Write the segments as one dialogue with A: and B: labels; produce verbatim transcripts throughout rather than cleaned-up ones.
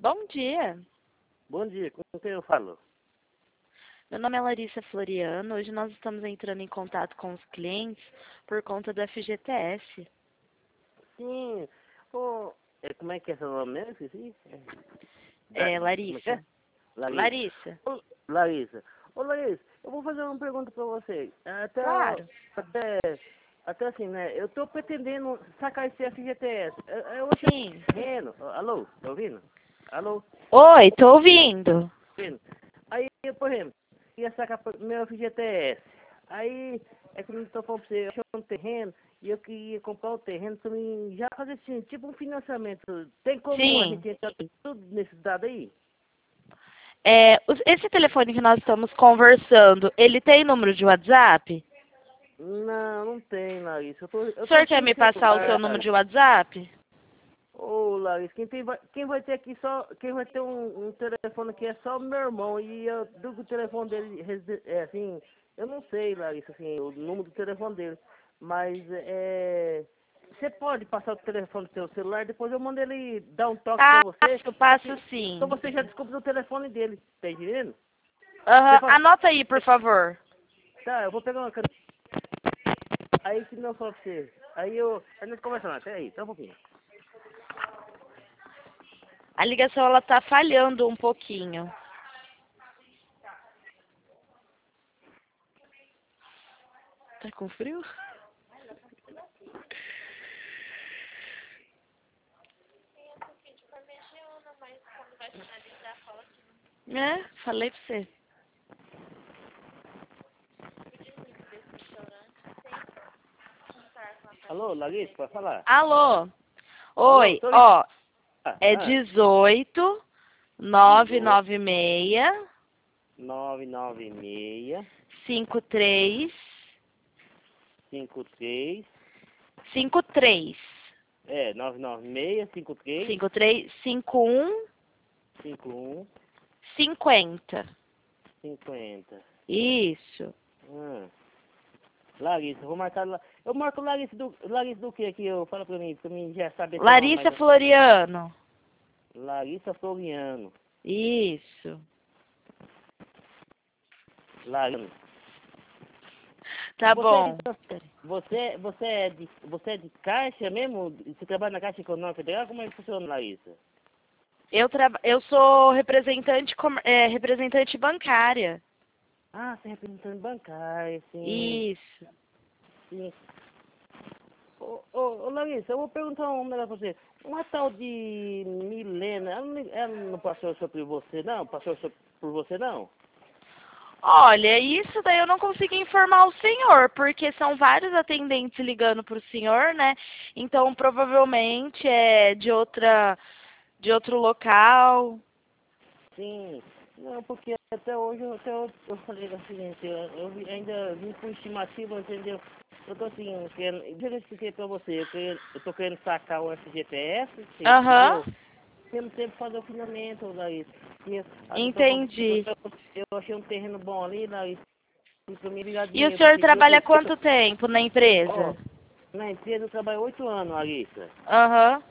A: Bom dia.
B: Bom dia, com quem eu falo?
A: Meu nome é Larissa Floriano. Hoje nós estamos entrando em contato com os clientes por conta do F G T S.
B: Sim. Oh, é, como é que é seu nome mesmo? Esqueci. É,
A: É,
B: da- como é que é?
A: Larissa.
B: Larissa.
A: Larissa.
B: Ô, Larissa. Ô, Larissa, eu vou fazer uma pergunta pra você. Até,
A: Claro.
B: até, até assim, né? Eu tô pretendendo sacar esse F G T S. Eu, eu achei
A: Sim.
B: terreno. Alô, tá ouvindo? Alô,
A: Oi, tô ouvindo.
B: tá ouvindo? Aí, eu, por exemplo, ia sacar meu F G T S. Aí, é que eu tô falando pra você, eu achei um terreno e eu queria comprar o terreno pra mim já fazer assim, tipo um financiamento. Tem como a
A: Sim.
B: gente entrar tudo nesse dado aí?
A: É, os- esse telefone que nós estamos conversando, ele tem número de WhatsApp?
B: Não, não tem, Larissa. Eu tô,
A: O
B: eu tô
A: senhor quer
B: sem
A: me passar o seu
B: celular.
A: número de WhatsApp?
B: Ô, Larissa, quem, tem, vai, quem vai ter aqui só. Quem vai ter um, um telefone aqui é só o meu irmão. E eu do que o telefone dele reside- é assim. Eu não sei, Larissa, assim, o número do telefone dele. Mas é. Você pode passar o telefone do seu celular, depois eu mando ele dar um toque pra você.
A: Passo, passo
B: Então
A: sim.
B: você já descobriu o telefone dele, tá entendendo? Você
A: Aham,
B: fala,
A: anota aí, por favor.
B: tá, eu vou pegar uma caneta. Aí que não fala pra você. Aí eu. A gente conversa lá, peraí, só um pouquinho.
A: A ligação, ela tá falhando um pouquinho. Tá com frio? É, falei pra você.
B: Alô, Larissa, pode falar?
A: Alô?
B: Alô,
A: Oi,
B: tô ligado.
A: ó, é
B: Ah,
A: dezoito, nove
B: dezoito,
A: nove seis,
B: nove nove seis,
A: cinco três,
B: cinco três,
A: cinco três,
B: é, nove nove seis, cinco três,
A: cinco três, cinco um,
B: cinco um,
A: cinquenta.
B: cinquenta.
A: Isso.
B: Ah, Larissa, vou marcar lá. Eu marco Larissa do, Larissa do que aqui? Eu falo pra mim, pra mim já saber seu nome
A: Larissa
B: mais.
A: Floriano.
B: Larissa Floriano.
A: Isso.
B: Larissa.
A: Tá
B: Você,
A: bom.
B: então, você, você é de, você é de caixa mesmo? Você trabalha na Caixa Econômica Federal? Como é que funciona, Larissa?
A: Eu, traba... eu sou representante, com... é, representante bancária.
B: Ah, você é representante bancário, sim.
A: Isso.
B: Sim. Ô, ô, ô, Larissa, eu vou perguntar um negócio pra você. Uma tal de Milena, ela não, ela não passou sobre você, não? Passou sobre, por você, não?
A: Olha, isso daí eu não consigo informar o senhor, porque são vários atendentes ligando para o senhor, né? Então, provavelmente é de outra, de outro local.
B: Sim. Não, porque até hoje, eu- até eu, eu falei assim, eu, eu vi- ainda vim com estimativa, entendeu? Eu tô assim, querendo, eu já expliquei pra você, eu, querendo, eu tô querendo sacar o F G T S, você
A: Aham,
B: entendeu? Temos tempo para fazer o finamento, Larissa. E a pessoa falou,
A: entendi.
B: eu achei um terreno bom ali, Larissa, e pra mim ligar
A: E o
B: dinheiro,
A: senhor
B: porque Deus,
A: trabalha há quanto tempo na
B: ó,
A: empresa?
B: na empresa eu trabalho oito anos, Larissa.
A: Aham,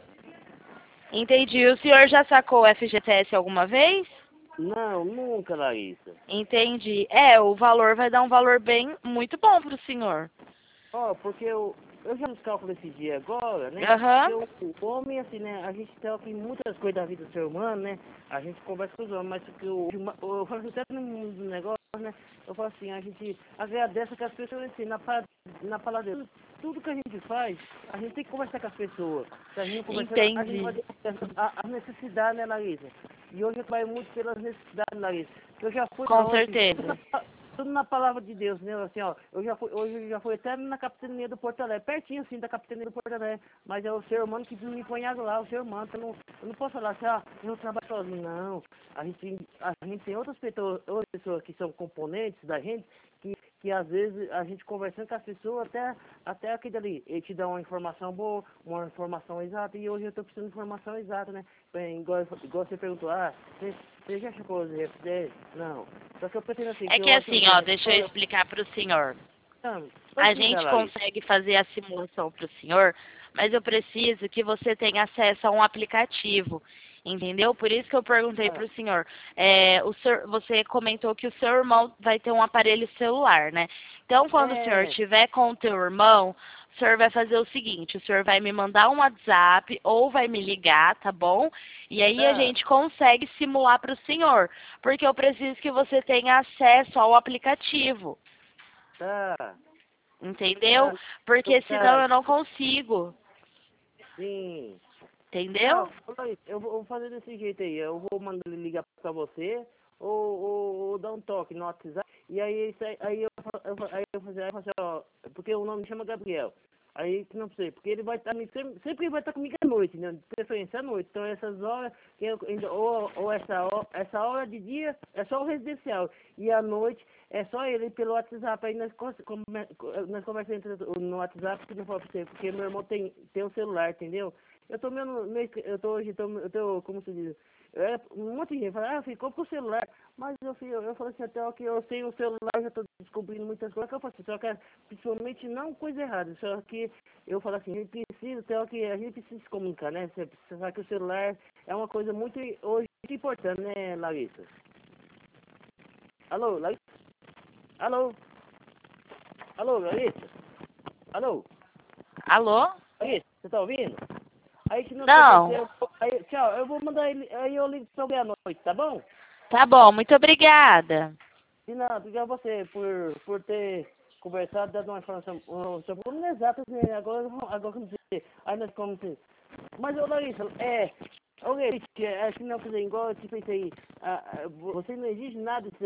A: entendi. O senhor já sacou o F G T S alguma vez?
B: Não, nunca, Larissa.
A: Entendi. É, o valor vai dar um valor bem, muito bom para o senhor.
B: Ó, porque eu, eu já nos cálculos esse dia agora, né?
A: Aham,
B: Porque o, o homem, assim, né? A gente tem aqui muitas coisas da vida do ser humano, né? A gente conversa com os homens, mas que o, o- eu falo assim, até no negócio, né? Eu falo assim, a gente agradece que as pessoas, assim, na, pa- na palavra de Deus, tudo que a gente faz, a gente tem que conversar com as pessoas. Se a gente não conversar, a gente vai
A: entendi.
B: ter a, a necessidade, né, Larissa? E hoje eu trabalho muito pelas necessidades, Larissa. Eu já fui
A: Com
B: aonde? Tudo na,
A: certeza.
B: tudo na palavra de Deus, né? Assim, ó, eu já fui, hoje eu já fui até na capitania do Porto Alegre, pertinho assim da capitania do Porto Alegre, mas é o ser humano que me põe água lá, o ser humano, eu não, eu não posso falar assim, ah, eu trabalho sozinho, não. A gente, a gente tem outras pessoas, outras pessoas que são componentes da gente, que, que às vezes a gente conversando com as pessoas, até, até aquele ali, ele te dá uma informação boa, uma informação exata, e hoje eu estou precisando de informação exata, né? Bem, igual, igual você perguntou, ah, você, você já chegou os F D? Não. Só que eu pretendo assim,
A: É
B: que
A: que
B: eu acho
A: assim, ó, deixa eu explicar para o senhor.
B: não, pode
A: A
B: explicar,
A: gente
B: Larissa.
A: consegue fazer a simulação para o senhor, mas eu preciso que você tenha acesso a um aplicativo. Entendeu? Por isso que eu perguntei
B: Ah,
A: para o senhor. É, o senhor. Você comentou que o seu irmão vai ter um aparelho celular, né? Então, quando o senhor
B: é,
A: estiver com o teu irmão, o senhor vai fazer o seguinte, o senhor vai me mandar um WhatsApp ou vai me ligar, tá bom? E aí a
B: tá,
A: gente consegue simular para o senhor, porque eu preciso que você tenha acesso ao aplicativo,
B: tá,
A: entendeu?
B: tá,
A: Porque senão
B: tá,
A: eu não consigo,
B: sim. Não,
A: entendeu?
B: olha aí, eu vou eu vou fazer desse jeito aí. Eu vou mandar ele ligar pra você ou, ou, ou dar um toque no WhatsApp. E aí, isso aí, aí eu, fa- eu, fa- aí eu fazer, aí eu fazer, ó, porque o nome chama Gabriel. Aí que não sei, porque ele vai estar sempre, sempre ele vai estar comigo à noite, né? De preferência à noite. Então essas horas, que eu, ainda- ou, ou essa, hora, essa hora de dia é só o residencial. E à noite é só ele pelo WhatsApp. Aí nós, cons- come- nós conversamos entre- no WhatsApp, que não falo pra você, porque meu irmão tem, tem um celular, entendeu? Eu tô meio, meio que- eu tô hoje, tô, eu tô, como se diz, é, um monte de gente fala, ah, ficou com o celular, mas eu, fui- eu, eu falei assim, até que eu tenho o celular, já tô descobrindo muitas coisas, que eu faço assim, só que principalmente não coisa errada, só que eu falo assim, a gente precisa, até que a gente precisa se comunicar, né, você precisa que o celular é uma coisa muito, hoje, muito importante, né, Larissa? Alô, Larissa? Alô? Alô, Larissa? Alô?
A: Alô?
B: Larissa, você tá ouvindo? Aí que não
A: Não.
B: aconteceu. Aí, tchau, eu vou mandar ele. Aí eu ligo sobre a noite, tá bom?
A: Tá bom, muito obrigada.
B: E não, obrigado a você por, por ter conversado, dado uma informação um, sobre como exato, né? Agora, agora como dizer. Aí nós como dizer. Mas, ô Larissa, é. Ô Larissa, acho que não fazer igual, tipo isso aí. Ah, ah, você não exige nada